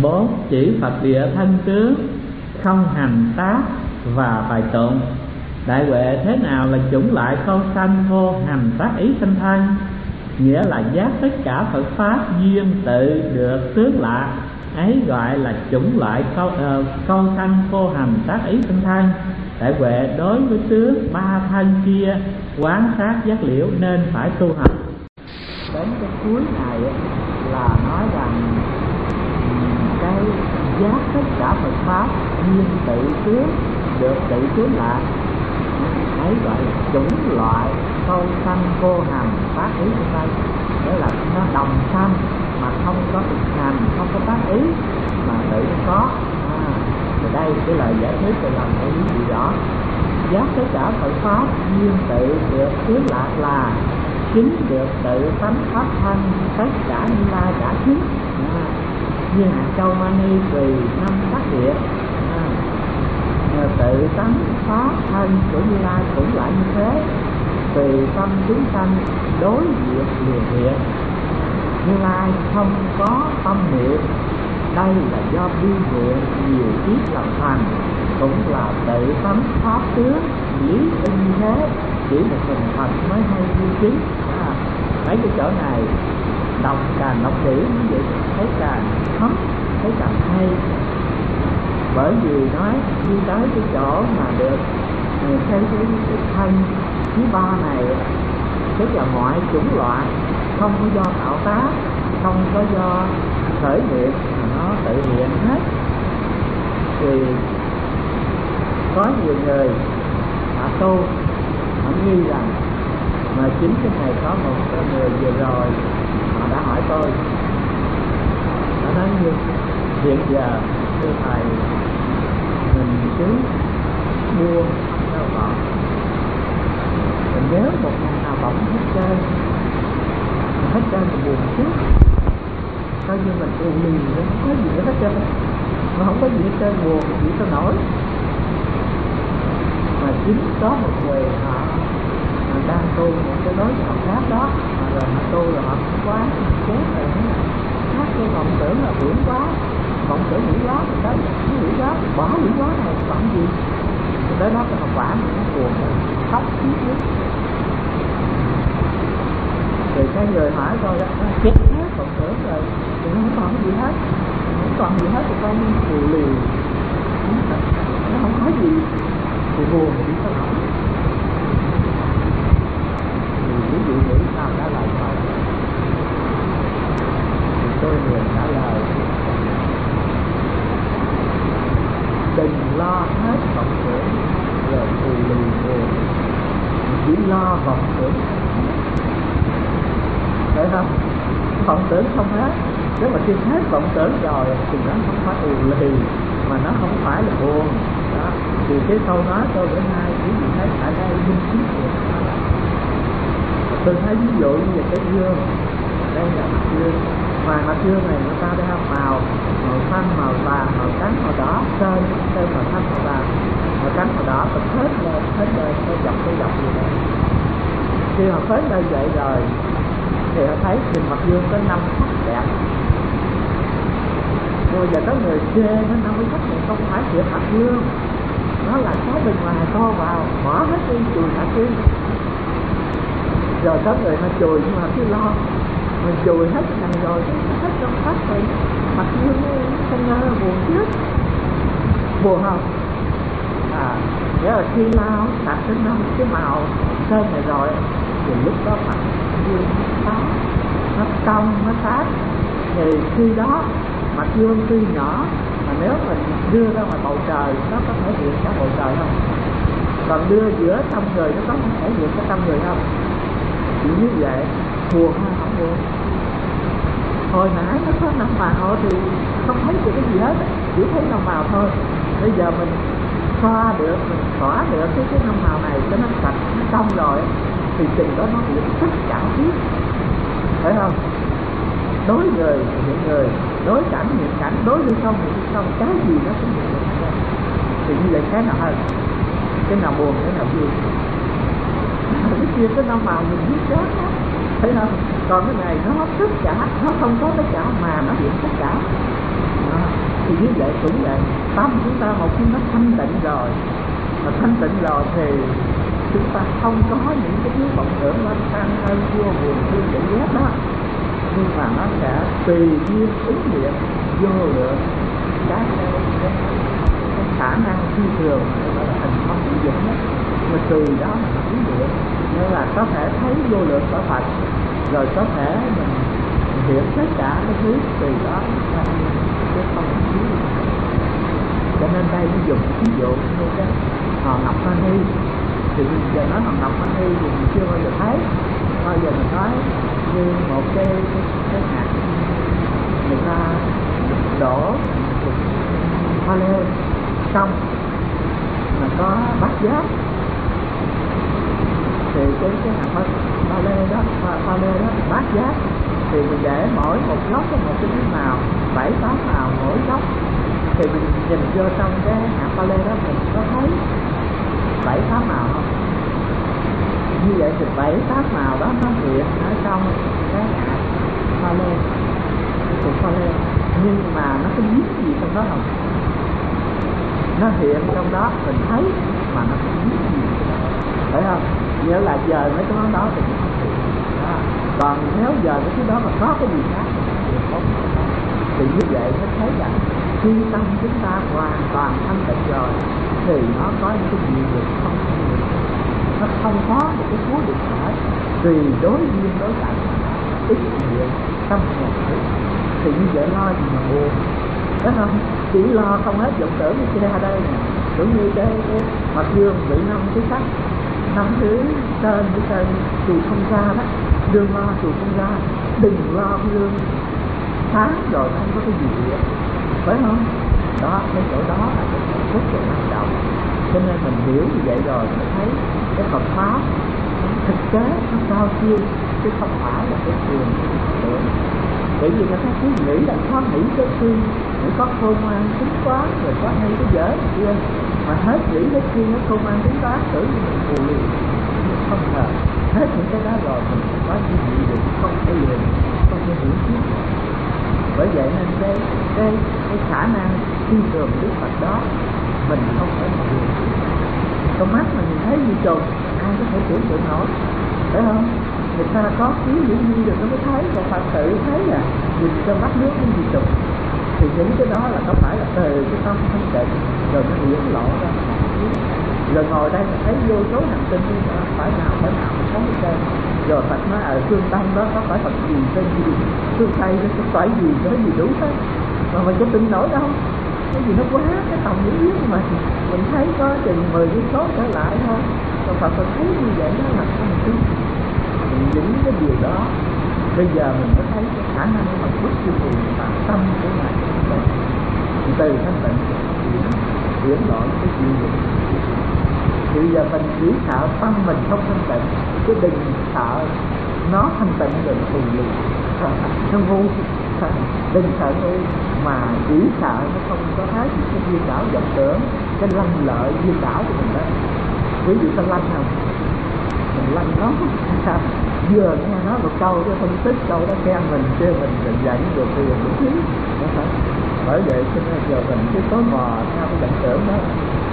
4. Chỉ Phật địa thân tướng, không hành tác và bài tụng. Đại huệ thế nào là chủng loại câu sanh vô hành tác ý sanh thân? Nghĩa là giác tất cả Phật pháp duyên tự được tướng lạ, ấy gọi là chủng loại câu sanh vô hành tác ý sanh thân. Đại huệ đối với tướng ba thân kia quán sát giác liễu nên phải tu hành. Đến cái cuối này là nói rằng cái giác tất cả Phật pháp duyên tự tướng được tự tướng lạ, ấy gọi là chủng loại câu sanh vô hành tác ý trong đây. Nghĩa là nó đồng sanh mà không có thực hành, không có tác ý mà tự có. Ở đây cái lời giải thích thì làm phải lý gì rõ. Giác tất cả Phật pháp duyên tự được tướng lạ là chính được tự tánh pháp thân tất cả Như Lai đã chứng. Như hạt châu mani tùy năm tác địa, tự tánh pháp thân của Như Lai cũng lại như thế. Tùy tâm chúng sanh đối diện liền hiện. Như Lai không có tâm niệm, đây là do bi nguyện nhiều kiếp làm thành, cũng là tự tánh pháp tướng lý y như thế. Chỉ một mình Phật mới hay như chứng. Mấy cái chỗ này đọc càng đọc kỹ như vậy thấy càng thấm, thấy càng hay. Bởi vì nói đi tới cái chỗ mà được cái thân thứ ba này, tức là mọi chủng loại, không có do tạo tác, không có do khởi nghiệp, mà nó tự hiện hết. Thì có nhiều người họ tu, họ nghi rằng, mà chính cái này có một người vừa rồi họ đã hỏi tôi, họ nói như hiện giờ thưa thầy, mình cứ buông sao bỏng, mình nhớ một ngày nào bỏng hết trơn mình buồn trước, coi như mình buồn liền, không có gì hết trơn, mà không có gì hết trơn, buồn chỉ có nổi. Mà chính có một người họ đang tu một cái đối tượng khác đó, rồi họ tu rồi họ quá chết rồi, khác cái vọng tưởng là biển quá, vọng tưởng biển quá, rồi tới cái biển quá, bỏ biển quá này còn gì, rồi tới đó cái hậu quả nó buồn, khóc chết. Rồi cái người hỏi coi đó, chết hết vọng tưởng rồi, thì nó không còn gì hết, không còn gì hết thì con phù liều, nó không có gì thì buồn thì sao nổi. Ví dụ nghĩ sao trả lời thôi, thì tôi liền trả lời: đừng lo hết vọng tưởng rồi phù lì buồn, chỉ lo vọng tưởng, phải không? Vọng tưởng không hết, nếu mà khi hết vọng tưởng rồi thì nó không phải phù lì, mà nó không phải là buồn đó. Thì cái câu nói tôi bữa nay chỉ vì thấy tại đây minh chứng được. Tôi thấy ví dụ như cái dương, đây là mặt dương, ngoài mặt dương này người ta đeo màu xanh, màu vàng, màu trắng, màu đỏ, sơn màu xanh, màu vàng, màu trắng, màu đỏ, tôi hết lên, tôi dọc như vậy. Khi họ phết lên vậy rồi thì họ thấy trên mặt dương có 5 sắc đẹp. Rồi giờ có người chê nó 50 sắc này không phải thiệt mặt dương, nó là cái bên ngoài to vào, bỏ hết đi chùi mặt dương. Rồi có người nó chùi nhưng mà cứ lo, mình chùi hết cái này rồi, hết trong sắc rồi, mặt dương không ngờ buồn chết, buồn không? Nghĩa là khi lao đặt đến 5 cái màu sơn này rồi thì lúc đó mặt dương nó cong, nó sát. Thì khi đó mặt dương tuy nhỏ mà nếu mình đưa ra ngoài bầu trời nó có thể hiện cả bầu trời không? Còn đưa giữa tâm người nó có thể hiện cả tâm người không? Chỉ như vậy, buồn hay không buồn? Hồi nãy nó có 5 màu thì không thấy được cái gì hết, chỉ thấy 5 màu thôi. Bây giờ mình xoa được, mình xóa được cái 5 màu này cho nó sạch, nó xong rồi thì chừng đó nó hiện tất cả biết, phải không? Đối người thì hiện người, đối cảnh hiện cảnh, đối hư không thì hư không, cái gì nó cũng hiện được. Thì như vậy cái nào hơn? Cái nào buồn, cái nào vui? Cái kia cái 5 màu mình biết đó, thấy không? Còn cái này nó tất cả, nó không có tất cả mà nó hiện tất cả. Đó. Thì như vậy cũng vậy, tâm chúng ta một khi nó thanh tịnh rồi, mà thanh tịnh rồi thì chúng ta không có những cái thứ vọng tưởng lăng xăng hay vua buồn thương giận ghét đó, nhưng mà nó sẽ tùy duyên ứng nghiệm vô lượng cái khả năng phi thường, gọi là thành không bị dụng đó, mà tùy đó mà ứng nghiệm. Nên là có thể thấy vô lượng quả Phật, rồi có thể mình hiểu tất cả cái thứ tùy đó chứ không có thiếu. Cho nên đây nó dùng ví dụ như cái Hòn Ngọc Mani, thì giờ nói Hòn Ngọc Mani thì mình chưa bao giờ thấy, bao giờ mình nói như một cái hạt người ta đổ hoa lê xong mà có bát giác, thì cái hạt hoa lê đó, hoa lê đó bát giác, thì mình để mỗi một góc có một cái màu 7-8 màu mỗi góc, thì mình nhìn vô trong cái hạt hoa lê đó mình có thấy 7-8 màu không? Như vậy thì 7-8 màu đó nó hiện ở trong cái hạt hoa lê, cái cục hoa lê, nhưng mà nó có dính gì trong đó không? Nó hiện trong đó mình thấy mà nó không dính gì trong đó, phải không? Nghĩa là giờ mấy cái món đó thì cũng không hiện đó. Còn nếu giờ mấy cái đó mà có cái gì khác thì không có. Thì như vậy mới thấy rằng khi tâm chúng ta hoàn toàn thanh tịnh rồi thì nó có những cái gì được không được, nó không có một cái cuối được phải, tùy đối duyên đối cảnh ý nguyện tâm hồn ấy. Thì như vậy lo gì mà buồn, đúng không? Chỉ lo không hết vọng tưởng cái kia đây nè, cũng như cái mặt dương bị 5 cái sắc, 5 thứ tên với tên chùi không ra đó, đương lo chùi không ra, đừng lo cái lương sáng rồi không có cái gì nữa, phải không? Đó, cái chỗ đó là cái rất là quan trọng. Cho nên mình hiểu như vậy rồi mình thấy cái Phật pháp thực tế nó cao siêu, chứ không phải là cái truyền tưởng. Bởi vì người ta cứ nghĩ là khó nghĩ cái khi nghĩ có khôn ngoan tính toán rồi có hay cái dở kia, mà hết nghĩ cái khi nó khôn ngoan tính toán tưởng như mình phù liền, không ngờ hết những cái đó rồi mình có gì được, không thể liền, không thể hiểu biết. Bởi vậy nên cái khả năng phi thường Đức Phật đó mình không thể nào hiểu. Con mắt mà nhìn thấy gì trùng ai có thể tưởng tượng nổi, phải không? Người ta có khí dữ nhiên được nó mới thấy, còn Phật tự thấy là nhìn cho mắt nước cái gì trùng. Thì những cái đó là có phải là từ cái tâm thanh tịnh rồi nó hiển lộ ra. Rồi ngồi đây mà thấy vô số hành tinh đi, phải nào mình thấy cái tên. Rồi Phật nói ở phương Tây đó có phải Phật gì tên gì, phương Tây nó có phải gì cái gì đủ hết, mà mình có tin nổi đâu. Cái gì nó quá cái tầm lý biết mà mình thấy có chừng 10 cái số trở lại thôi. Còn Phật thấy như vậy đó là không tin. Những cái điều đó bây giờ mình mới thấy cái khả năng mà bước vô cùng và tâm của Ngài từ thanh tịnh hiển lộ cái chuyện gì. Thì giờ mình chỉ sợ tâm mình không thanh tịnh, chứ đừng sợ nó thanh tịnh rồi nó phù liền, nó ngu, đừng sợ ngu, mà chỉ sợ nó không có thấy những cái duyên đảo vọng tưởng, cái lanh lợi duyên đảo của mình đó. Quý vị có lanh không? Mình lanh nó vừa nghe nói một câu cho phân tích câu đó khen mình kêu mình dạy được tiền đủ thứ. Bởi vậy cho nên giờ mình cứ tối mò theo cái vọng tưởng đó.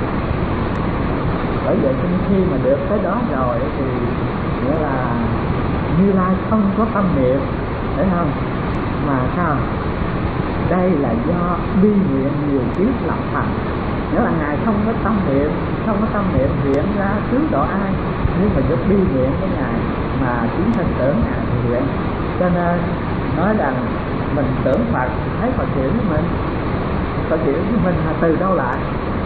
Bởi vậy cho nên khi mà được cái đó rồi thì nghĩa là Như Lai không có tâm niệm, thấy không? Mà sao? Đây là do bi nguyện nhiều kiếp lập thành. Nghĩa là Ngài không có tâm niệm hiện ra cứu độ ai, nhưng mà giúp bi nguyện với Ngài mà chính thân tưởng Ngài thì nguyện. Cho nên nói rằng mình tưởng Phật, thấy Phật hiểu với mình, Phật hiểu với mình là từ đâu lại?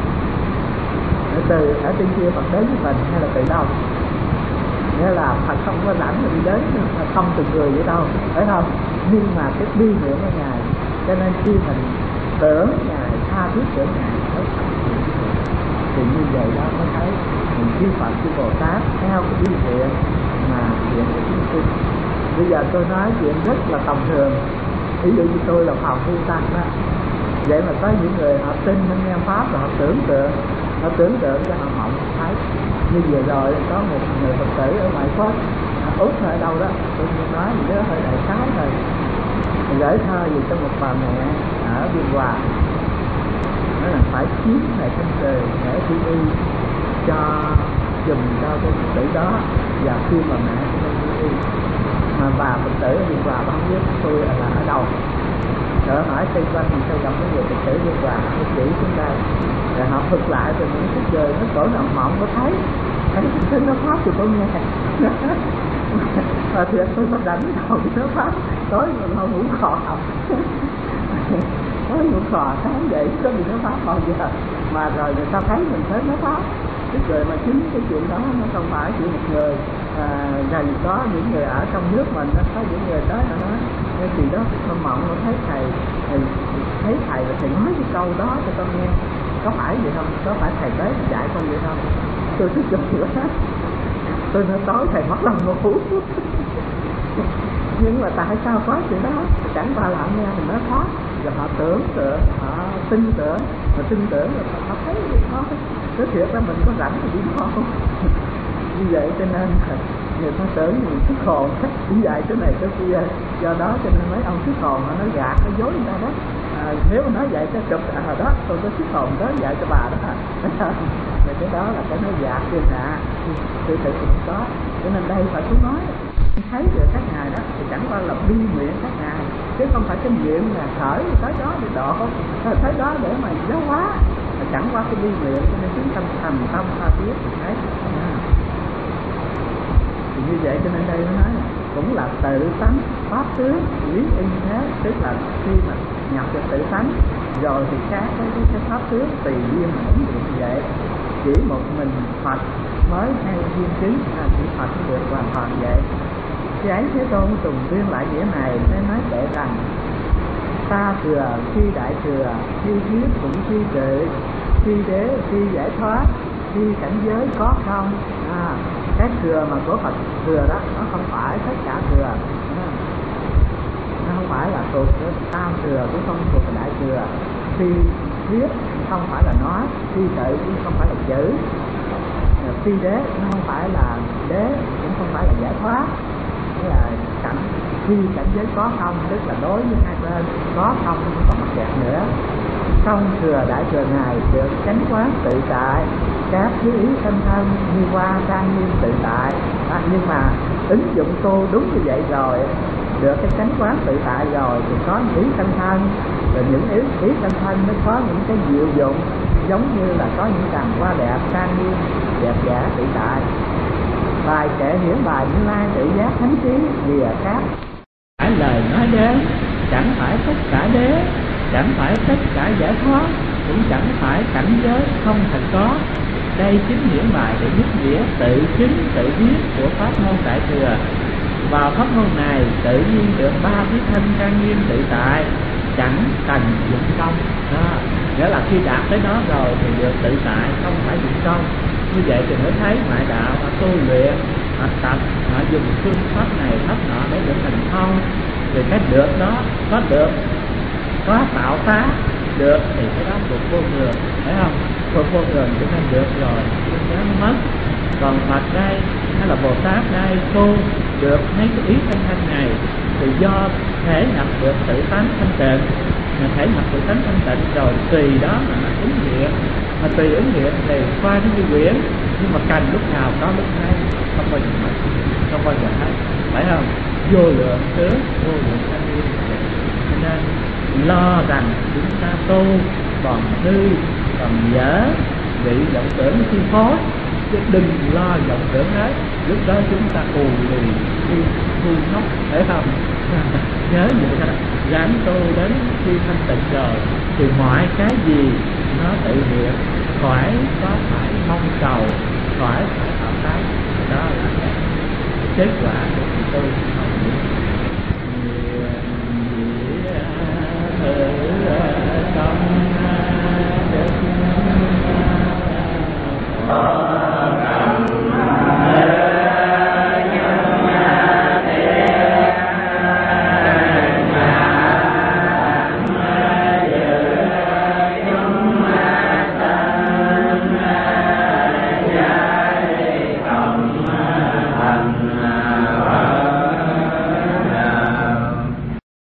Từ ở trên kia Phật đến với mình hay là từ đâu? Nghĩa là Phật không có lãnh mà đi đến không từng người vậy đâu, phải không? Nhưng mà cái bi nguyện với Ngài, cho nên khi mình tưởng Ngài, tha thiết tưởng Ngài mới thành thì như vậy đó mới thấy mình chư Phật chư Bồ Tát theo cái bi nguyện mà hiện cái chúng sinh. Bây giờ tôi nói chuyện rất là tầm thường, ví dụ như tôi là Phàm Phu Tăng đó, vậy mà có những người họ tin họ nghe pháp và họ tưởng tượng cho họ mộng thấy. Như vừa rồi có một người Phật tử ở ngoài Phật Úc ở đâu đó, tôi nói gì đó hơi đại khái thôi, gửi thơ gì cho một bà mẹ ở Biên Hòa, nó là phải chiếm lại thanh trời để thi y cho dùm cho cái Phật tử đó, và khi mà mẹ của mình thi y mà bà Phật tử Việt Hòa không biết tôi là ở đâu, rồi hỏi xoay quanh mình sao gặp cái người Phật tử Việt Hòa nó chỉ chúng ta, rồi họ thực lại rồi những cái trời nó cổ nào mộng có thấy nó pháp thì tôi nghe mà thiệt tôi có đánh đầu nó pháp tối rồi nó ngủ khò tối ngủ khò sáng dậy có gì nó pháp bao giờ mà rồi người ta thấy mình thấy nó pháp cái người mà chính cái chuyện đó nó không phải chỉ một người rồi có những người ở trong nước mình nó có những người tới nó nói cái gì đó tôi mộng nó thấy thầy thấy thầy và thầy nói cái câu đó cho con nghe, có phải vậy không, có phải thầy tới dạy con vậy không, tôi thích chụp nữa tôi nói tối thầy mất lòng ngủ nhưng mà tại sao có chuyện đó, chẳng qua là họ nghe mình nói pháp rồi họ tưởng tượng, họ tin tưởng, mà tin tưởng là họ thấy gì thôi, cái thiệt ra mình có rảnh thì đi không như vậy, cho nên người ta tưởng mình thức hồn như vậy cái này cái kia, do đó cho nên mấy ông thức hồn họ nói gạt nó dối người ta đó. Nếu mà nói vậy cái chụp đó tôi có thức hồn đó dạy cho bà đó rồi cái đó là cái nói gạt kia nè, tôi tự cũng có, cho nên đây phải cứ nói thấy được các ngài đó thì chẳng qua là bi nguyện các ngài, chứ không phải cái nguyện là khởi tới đó để độ, tới đó để mà giáo hóa, chẳng qua cái bi nguyện, cho nên chúng tâm thành tâm tha thiết thì thấy thì như vậy. Cho nên đây nó nói là cũng là tự tánh pháp tướng lý y thế, tức là khi mà nhập được tự tánh rồi thì các cái pháp tướng tùy duyên mà ứng dụng như vậy. Chỉ một mình Phật mới hay duyên chứng là chỉ Phật được hoàn toàn vậy. Khi ấy Thế Tôn trùng tuyên lại nghĩa này nên nói kể rằng ta thừa khi đại thừa, khi viết cũng khi tự, khi đế khi giải thoát, khi cảnh giới có không. Cái thừa mà của Phật thừa đó nó không phải tất cả thừa, nó không phải là thuộc cái tam thừa, cũng không thuộc đại thừa. Khi viết không phải là nói, khi tự cũng không phải là chữ, khi đế nó không phải là đế, cũng không phải là giải thoát. Nghĩa là khi cảnh giới có không, tức là đối với hai bên có không, không có mặt đẹp nữa. Không thừa đại thừa này được chánh quán tự tại, các dưới ý thanh thân như hoa trang nghiêm tự tại. Nhưng mà ứng dụng tu đúng như vậy rồi, được cái chánh quán tự tại rồi thì có những ý thanh thân, rồi những ý thanh thân mới có những cái diệu dụng, giống như là có những đàn hoa đẹp trang nghiêm đẹp giả tự tại. Bài kệ hiển bài Như Lai tự giác thánh trí lìa khác, phải lời nói đến, chẳng phải tất cả đế, chẳng phải tất cả giải thoát, cũng chẳng phải cảnh giới không thật có. Đây chính hiển bài để giúp nghĩa tự chứng tự viết của pháp môn đại thừa. Vào pháp môn này tự nhiên được ba thứ thanh trang nghiêm tự tại, chẳng cần dụng công. Nghĩa là khi đạt tới đó rồi thì được tự tại, không phải dụng công. Như vậy thì mới thấy ngoại đạo họ tu luyện, họ tập, họ dùng phương pháp này pháp nọ để được thành thông. Thì cái được đó, có được, có tạo phá được thì cái đó thuộc vô thường, phải không? Thuộc vô thường cho nên được rồi, không dám mất. Còn Phật đây hay là Bồ Tát đây tu được mấy cái ý thanh thanh này thì do thể nhập được tự tánh thanh tịnh, thể nhập tự tánh thanh tịnh rồi tùy đó mà nó ứng nghiệm, mà tùy ứng nghiệm thì qua nó như quyển, nhưng mà cần lúc nào có lúc hay, không bao giờ mất, không bao giờ hết, phải không? Vô lượng tướng, vô lượng thanh niên. Cho nên lo rằng chúng ta tu còn hư, còn dở, bị vọng tưởng chi phối, chứ đừng lo vọng tưởng hết. Lúc đó chúng ta ù lì đi thu ngốc, phải không? Nhớ vậy đó, ráng tu đến khi thanh tịnh rồi thì mọi cái gì nó tự hiện, khỏi có phải mong cầu, khỏi phải tạo tác. Đó là kết quả của tu.